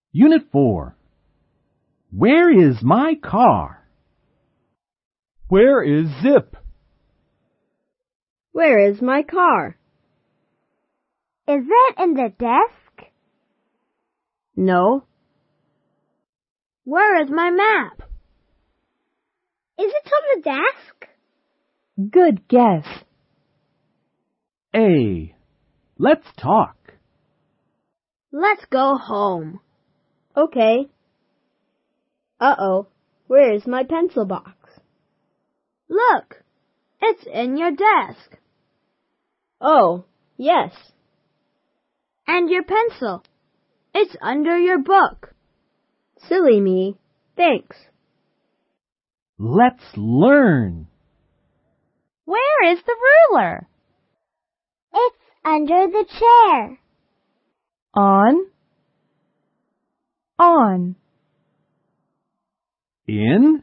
Unit 4. Where is my car? Where is Zip? Where is my car? Is it in the desk? No. Where is my map? Is it on the desk? Good guess. A. Let's talk. Let's go home. Okay. Uh-oh. Where is my pencil box? Look, it's in your desk. Oh, yes. And your pencil. It's under your book. Silly me. Thanks. Let's learn. Where is the ruler? It's under the chair. On. In.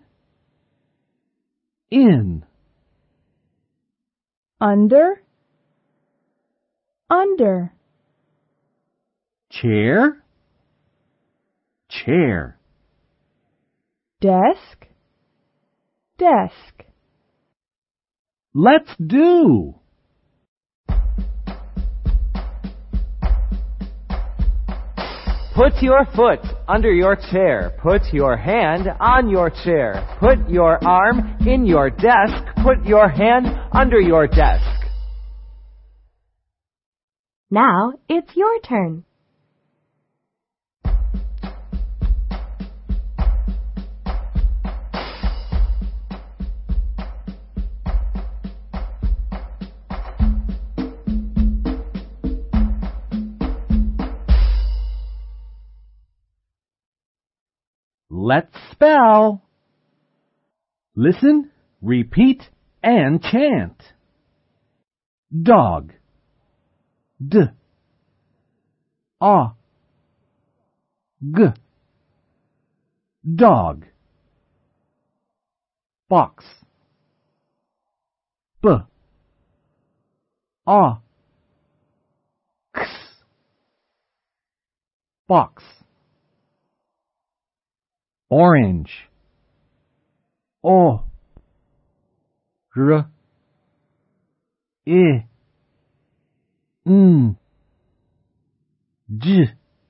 Under. Chair. Desk. Let's do. Put your foot under your chair. Put your hand on your chair. Put your arm in your desk. Put your hand under your desk. Now it's your turn. Let's spell. Listen, repeat, and chant. Dog. D. A. G. Dog. Box. B. A. X. Box. Orange. O. R. I. N. J.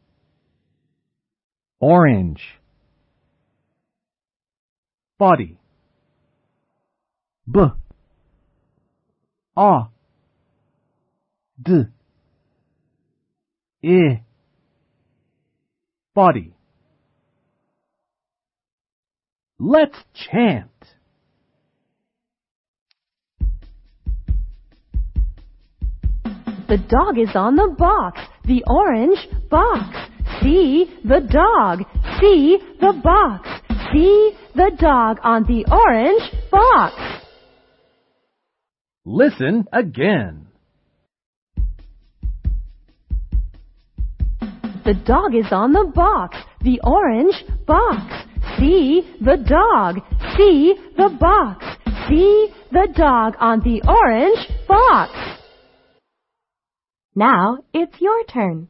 Orange. Body. B. A. D. I. Body. Let's chant. The dog is on the box, the orange box. See the dog, see the box. See the dog on the orange box. Listen again. The dog is on the box, the orange box. See the dog, see the box. See the dog on the orange box. Now it's your turn.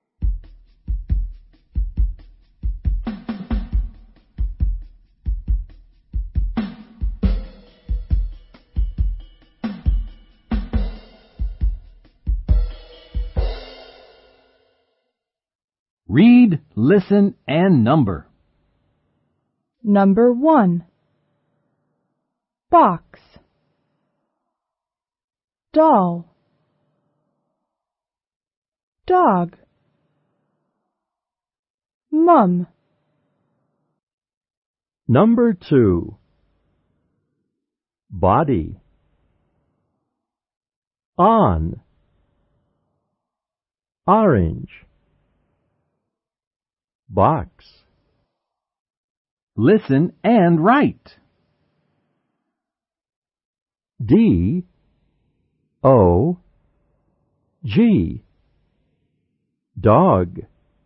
Read, listen, and number. Number 1. Box. Doll. Dog. Mum. Number 2. Body. On. Orange. Box. Listen and write. D. O. G. Dog.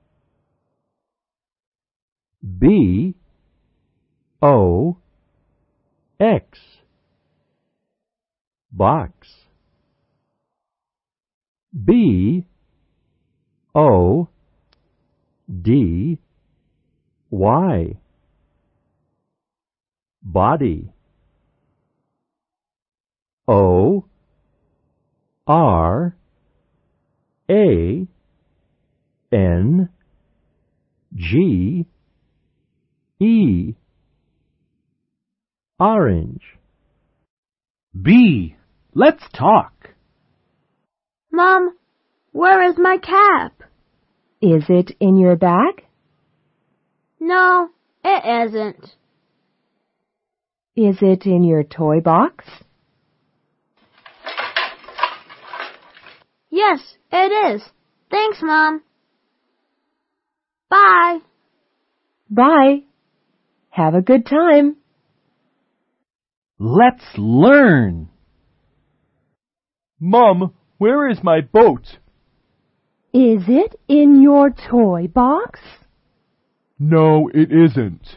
B. O. X. Box. B. O. D. Y. Body. O R A N G E. Orange. B. Let's talk. Mom, where is my cap? Is it in your bag? No, it isn't. Is it in your toy box? Yes, it is. Thanks, Mom. Bye. Bye. Have a good time. Let's learn. Mom, where is my boat? Is it in your toy box? No, it isn't.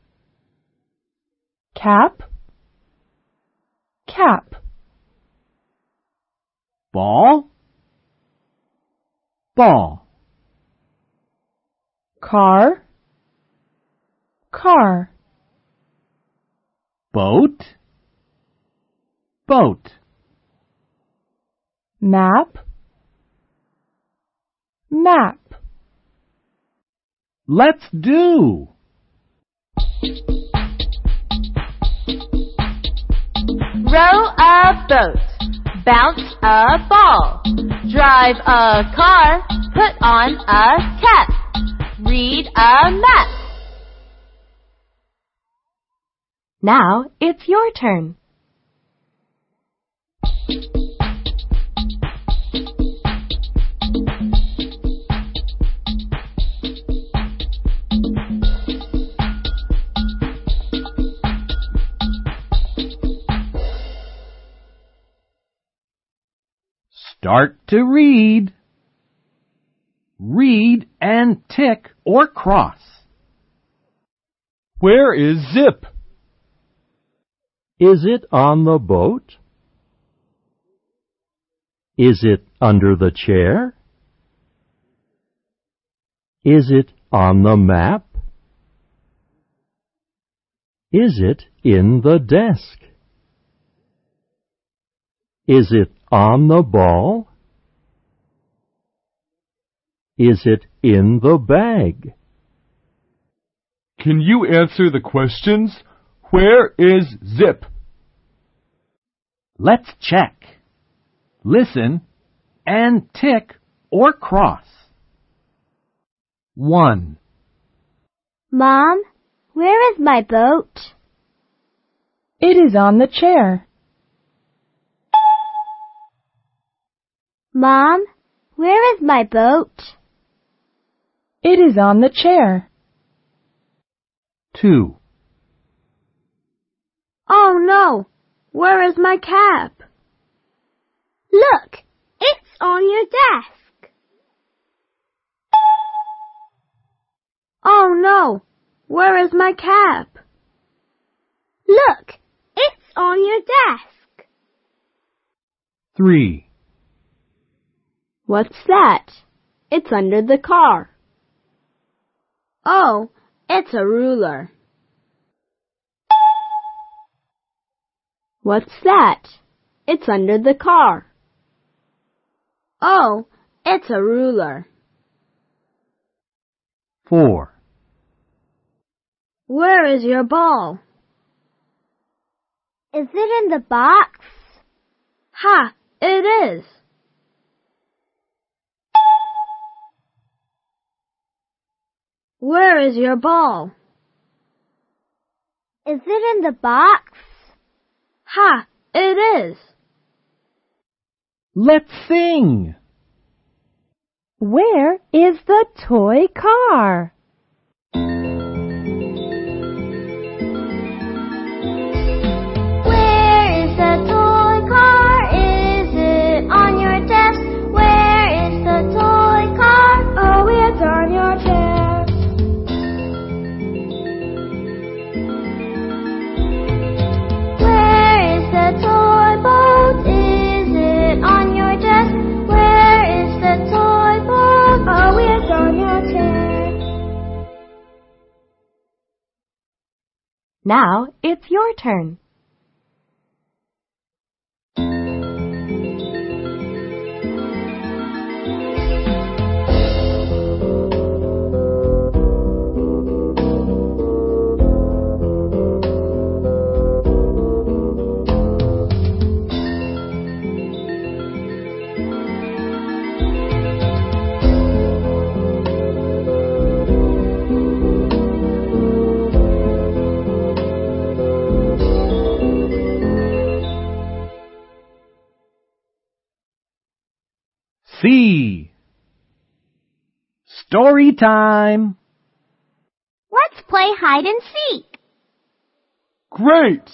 Cap. Cap. Ball. Ball. Car. Car. Boat. Boat. Map. Map. Let's do. Row a boat. Bounce a ball. Drive a car. Put on a cap. Read a map. Now it's your turn. Start to read. Read and tick or cross. Where is Zip? Is it on the boat? Is it under the chair? Is it on the map? Is it in the desk? Is it on the ball? Is it in the bag? Can you answer the questions? Where is Zip? Let's check. Listen and tick or cross. 1. Mom, where is my boat? It is on the chair. Mom, where is my boat? It is on the chair. 2. Oh no, where is my cap? Look, it's on your desk. Oh no, where is my cap? Look, it's on your desk. 3. What's that? It's under the car. Oh, it's a ruler. What's that? It's under the car. Oh, it's a ruler. 4. Where is your ball? Is it in the box? Ha, it is. Where is your ball? Is it in the box? Ha, it is. Let's sing. Where is the toy car? Where is the toy car? Is it on your desk? Where is the toy car? Oh, it's on your chair. Where is the toy boat? Is it on your desk? Where is the toy boat? Oh, it's on your chair. Now it's your turn. C. Story time. Let's play hide and seek. Great!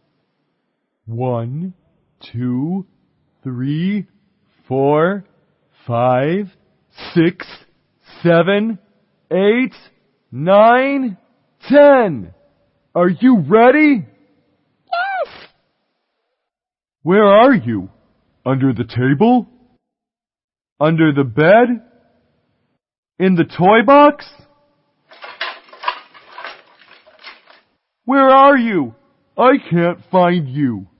1, 2, 3, 4, 5, 6, 7, 8, 9, 10. Are you ready? Yes! Where are you? Under the table? Under the bed? In the toy box? Where are you? I can't find you.